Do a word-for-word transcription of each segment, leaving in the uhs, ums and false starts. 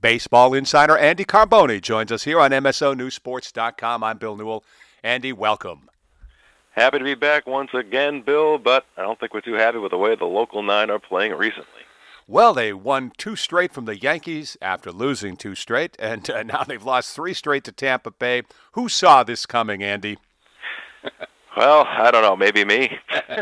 Baseball insider Andy Carboni joins us here on M S O News Sports dot com. I'm Bill Newell. Andy, welcome. Happy to be back once again, Bill, but I don't think we're too happy with the way the local nine are playing recently. Well, they won two straight from the Yankees after losing two straight, and uh, now they've lost three straight to Tampa Bay. Who saw this coming, Andy? Well, I don't know. Maybe me.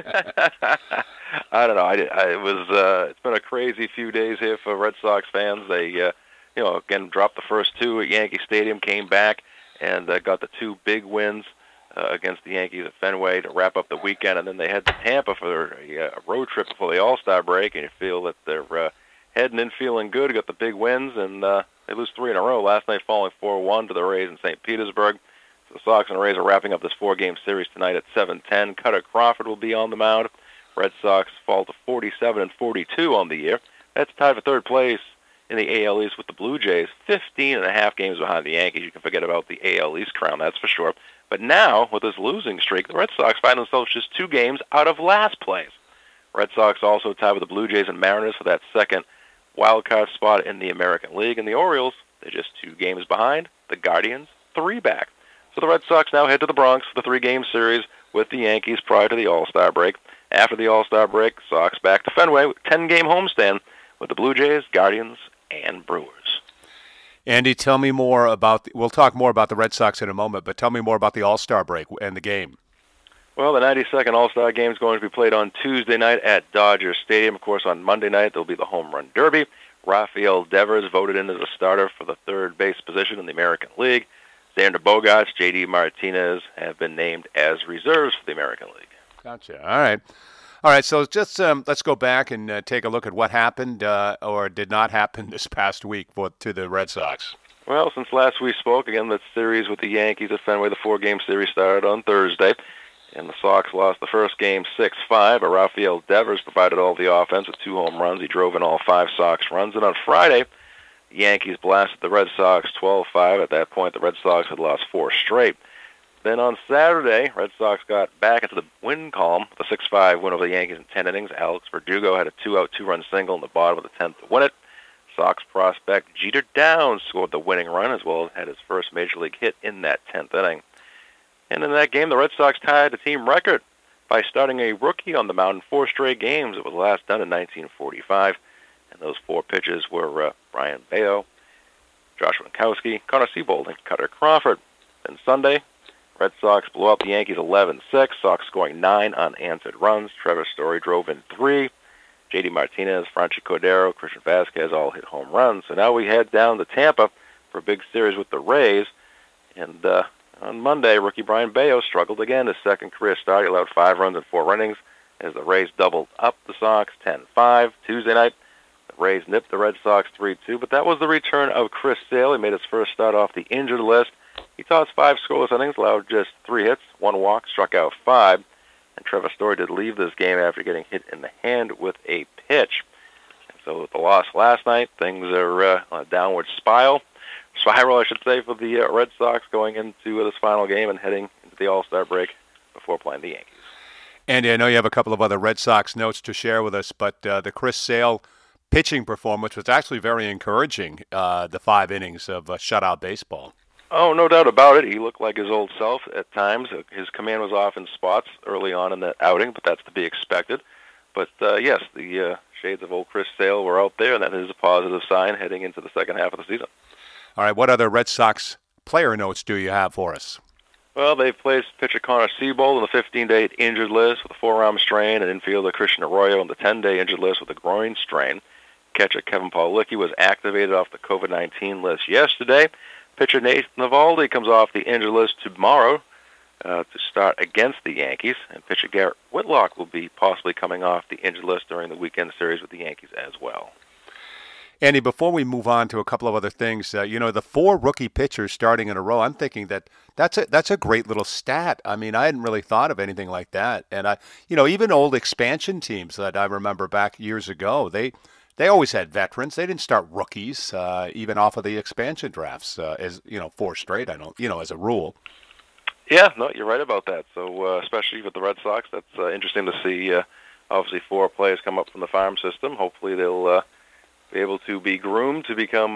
I don't know. I, I, it was. Uh, it's been a crazy few days here for Red Sox fans. They, uh, you know, again dropped the first two at Yankee Stadium, came back and uh, got the two big wins uh, against the Yankees at Fenway to wrap up the weekend, and then they head to Tampa for a, a road trip before the All-Star break. And you feel that they're uh, heading in feeling good. Got the big wins, and uh, they lose three in a row. Last night, falling four one to the Rays in Saint Petersburg. The Sox and Rays are wrapping up this four-game series tonight at seven ten. Cutter Crawford will be on the mound. Red Sox fall to forty-seven and forty-two on the year. That's tied for third place in the A L East with the Blue Jays, fifteen and a half games behind the Yankees. You can forget about the A L East crown, that's for sure. But now, with this losing streak, the Red Sox find themselves just two games out of last place. Red Sox also tied with the Blue Jays and Mariners for that second wild card spot in the American League. And the Orioles, they're just two games behind. The Guardians, three back. So the Red Sox now head to the Bronx for the three-game series with the Yankees prior to the All-Star break. After the All-Star break, Sox back to Fenway with a ten-game homestand with the Blue Jays, Guardians, and Brewers. Andy, tell me more about – we'll talk more about the Red Sox in a moment, but tell me more about the All-Star break and the game. Well, the ninety-second All-Star game is going to be played on Tuesday night at Dodger Stadium. Of course, on Monday night, there will be the Home Run Derby. Rafael Devers voted in as a starter for the third base position in the American League. Xander Bogaerts, J D Martinez have been named as reserves for the American League. Gotcha. All right. All right, so just um, let's go back and uh, take a look at what happened uh, or did not happen this past week for, to the Red Sox. Well, since last we spoke, again, that series with the Yankees at Fenway, the four-game series started on Thursday, and the Sox lost the first game six five, but Rafael Devers provided all the offense with two home runs. He drove in all five Sox runs, and on Friday, the Yankees blasted the Red Sox twelve five. At that point, the Red Sox had lost four straight. Then on Saturday, Red Sox got back into the win column with a six five win over the Yankees in ten innings. Alex Verdugo had a two-out, two-run single in the bottom of the tenth to win it. Sox prospect Jeter Downs scored the winning run, as well as had his first Major League hit in that tenth inning. And in that game, the Red Sox tied the team record by starting a rookie on the mound in four straight games. It was last done in nineteen forty-five. And those four pitches were uh, Brian Bayo, Josh Winkowski, Connor Seabold, and Cutter Crawford. Then Sunday, Red Sox blew out the Yankees eleven six, Sox scoring nine unanswered runs. Trevor Story drove in three. J D Martinez, Franchi Cordero, Christian Vasquez all hit home runs. So now we head down to Tampa for a big series with the Rays. And uh, on Monday, rookie Brian Bayo struggled again. His second career start, he allowed five runs in four innings as the Rays doubled up the Sox ten five. Tuesday night, the Rays nipped the Red Sox three two, but that was the return of Chris Sale. He made his first start off the injured list. He tossed five scoreless innings, allowed just three hits, one walk, struck out five. And Trevor Story did leave this game after getting hit in the hand with a pitch. And so with the loss last night, things are uh, on a downward spiral. Spiral, I should say, for the uh, Red Sox going into uh, this final game and heading into the All-Star break before playing the Yankees. Andy, I know you have a couple of other Red Sox notes to share with us, but uh, the Chris Sale pitching performance was actually very encouraging, uh, the five innings of uh, shutout baseball. Oh, no doubt about it. He looked like his old self at times. His command was off in spots early on in that outing, but that's to be expected. But, uh, yes, the uh, shades of old Chris Sale were out there, and that is a positive sign heading into the second half of the season. All right, what other Red Sox player notes do you have for us? Well, they've placed pitcher Connor Seabold on the fifteen-day injured list with a forearm strain, and infielder Christian Arroyo on the ten-day injured list with a groin strain. Catcher Kevin Pawlicki was activated off the COVID nineteen list yesterday. Pitcher Nathan Eovaldi comes off the injured list tomorrow uh, to start against the Yankees, and pitcher Garrett Whitlock will be possibly coming off the injured list during the weekend series with the Yankees as well. Andy, before we move on to a couple of other things, uh, you know, the four rookie pitchers starting in a row, I'm thinking that that's a, that's a great little stat. I mean, I hadn't really thought of anything like that. And, I, you know, even old expansion teams that I remember back years ago, they they always had veterans. They didn't start rookies, uh, even off of the expansion drafts, uh, as, you know, four straight, I don't, you know, as a rule. Yeah, no, you're right about that. So uh, especially with the Red Sox, that's uh, interesting to see, uh, obviously, four players come up from the farm system. Hopefully they'll uh, be able to be groomed to become uh,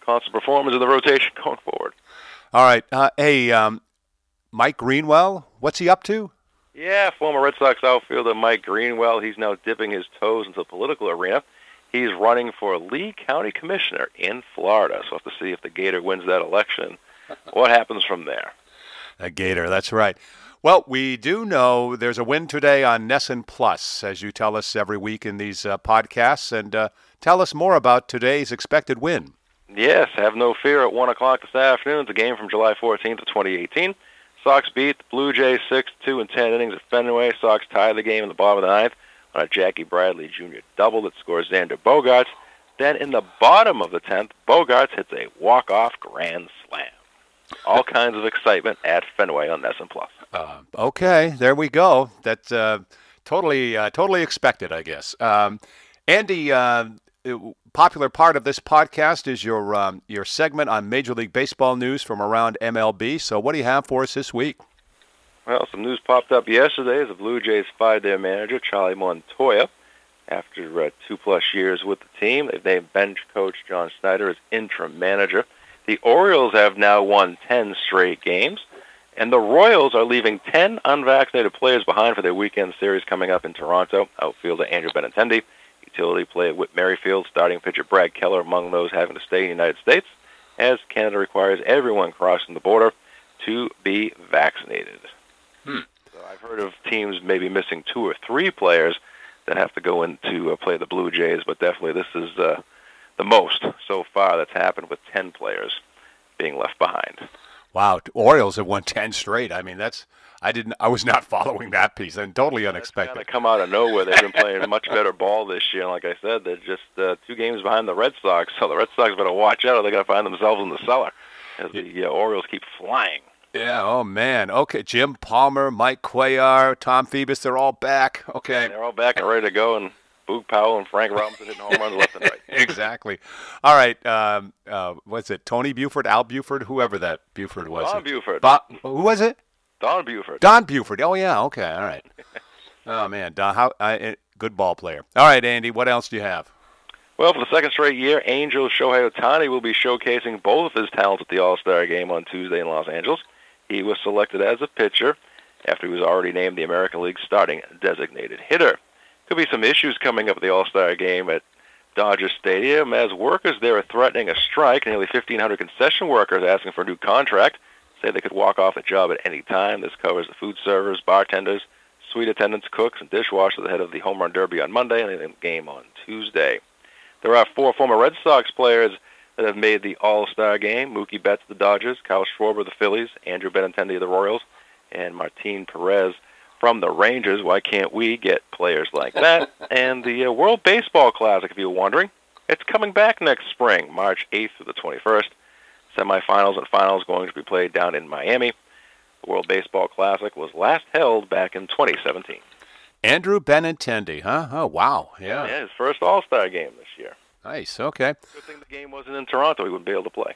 constant performers in the rotation going forward. All right. Uh, hey, um, Mike Greenwell, what's he up to? Yeah, former Red Sox outfielder Mike Greenwell. He's now dipping his toes into the political arena. He's running for Lee County Commissioner in Florida. So we'll have to see if the Gator wins that election. What happens from there? A Gator, that's right. Well, we do know there's a win today on Nesson Plus, as you tell us every week in these uh, podcasts. And uh, tell us more about today's expected win. Yes, have no fear at one o'clock this afternoon. It's a game from July fourteenth of twenty eighteen. Sox beat the Blue Jays six two in ten innings at Fenway. Sox tied the game in the bottom of the ninth on a Jackie Bradley Junior double that scores Xander Bogaerts. Then in the bottom of the tenth, Bogaerts hits a walk-off grand slam. All kinds of excitement at Fenway on Nesson Plus. Uh, okay, there we go. That's uh, totally, uh, totally expected, I guess. Um, Andy, uh, popular part of this podcast is your um, your segment on Major League Baseball news from around M L B. So what do you have for us this week? Well, some news popped up yesterday as the Blue Jays fired their manager, Charlie Montoya. After uh, two-plus years with the team, they've named bench coach John Schneider as interim manager. The Orioles have now won ten straight games, and the Royals are leaving ten unvaccinated players behind for their weekend series coming up in Toronto. Outfielder Andrew Benintendi, utility player Whit Merrifield, starting pitcher Brad Keller among those having to stay in the United States, as Canada requires everyone crossing the border to be vaccinated. Hmm. So I've heard of teams maybe missing two or three players that have to go in to uh, play the Blue Jays, but definitely this is uh, the most so far that's happened with ten players being left behind. Wow, Orioles have won ten straight. I mean, that's I didn't I was not following that piece, and totally unexpected. It's kind of come out of nowhere. They've been playing much better ball this year. And like I said, they're just uh, two games behind the Red Sox, so the Red Sox better watch out or they're going to find themselves in the cellar as the uh, Orioles keep flying. Yeah, oh man. Okay, Jim Palmer, Mike Cuellar, Tom Phoebus, they're all back. Okay. And they're all back and ready to go, and Boog Powell and Frank Robinson hitting home runs left and right. Exactly. All right. Um, uh, what's it? Tony Buford, Al Buford, whoever that Buford was. Don Buford. Bo- who was it? Don Buford. Don Buford. Oh, yeah. Okay. All right. Oh, man. Don, how, I, good ball player. All right, Andy, what else do you have? Well, for the second straight year, Angels Shohei Ohtani will be showcasing both of his talents at the All-Star Game on Tuesday in Los Angeles. He was selected as a pitcher after he was already named the American League's starting designated hitter. Could be some issues coming up at the All-Star Game at Dodger Stadium as workers there are threatening a strike. Nearly fifteen hundred concession workers asking for a new contract say they could walk off a job at any time. This covers the food servers, bartenders, suite attendants, cooks, and dishwashers ahead of the Home Run Derby on Monday and the game on Tuesday. There are four former Red Sox players that have made the All-Star Game. Mookie Betts of the Dodgers, Kyle Schwarber of the Phillies, Andrew Benintendi of the Royals, and Martin Perez from the Rangers. Why can't we get players like that? And the uh, World Baseball Classic, if you're wondering, it's coming back next spring, March eighth through the twenty-first. Semifinals and finals going to be played down in Miami. The World Baseball Classic was last held back in twenty seventeen. Andrew Benintendi, huh? Oh, wow. Yeah. Yeah, his first All-Star Game this year. Nice. Okay. Good thing the game wasn't in Toronto. He wouldn't be able to play.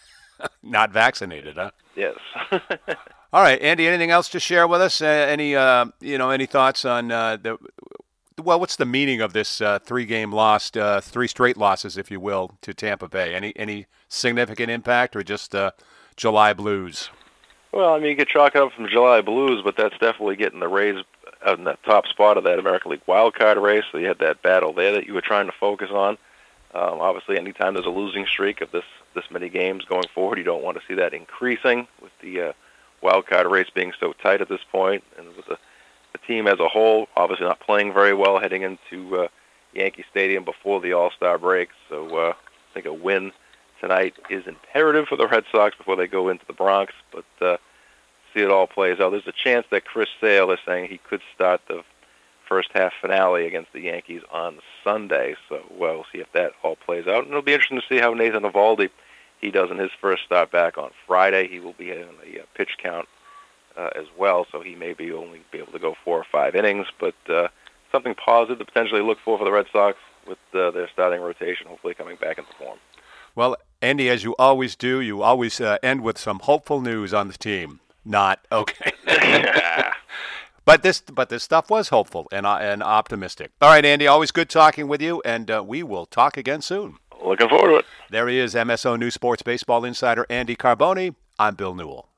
Not vaccinated, huh? Yes. All right, Andy. Anything else to share with us? Uh, any, uh, you know, any thoughts on uh, the? Well, what's the meaning of this uh, three-game loss, uh, three straight losses, if you will, to Tampa Bay? Any any significant impact, or just uh, July blues? Well, I mean, you could chalk it up from July blues, but that's definitely getting the Rays in the top spot of that American League wild card race. So you had that battle there that you were trying to focus on. Um, obviously, anytime there's a losing streak of this this many games going forward, you don't want to see that increasing with the uh, wild card race being so tight at this point, and with the, the team as a whole obviously not playing very well heading into uh, Yankee Stadium before the All-Star break. So uh, I think a win tonight is imperative for the Red Sox before they go into the Bronx. But uh, see it all plays out. There's a chance that Chris Sale is saying he could start the first half finale against the Yankees on Sunday, so uh, we'll see if that all plays out. And it'll be interesting to see how Nathan Eovaldi, he does in his first start back on Friday. He will be in a uh, pitch count uh, as well, so he may be only be able to go four or five innings, but uh, something positive to potentially look for for the Red Sox with uh, their starting rotation hopefully coming back into form. Well, Andy, as you always do, you always uh, end with some hopeful news on the team. Not okay. But this, but this stuff was hopeful and uh, and optimistic. All right, Andy, always good talking with you, and uh, we will talk again soon. Looking forward to it. There he is, M S O News Sports Baseball insider Andy Carboni. I'm Bill Newell.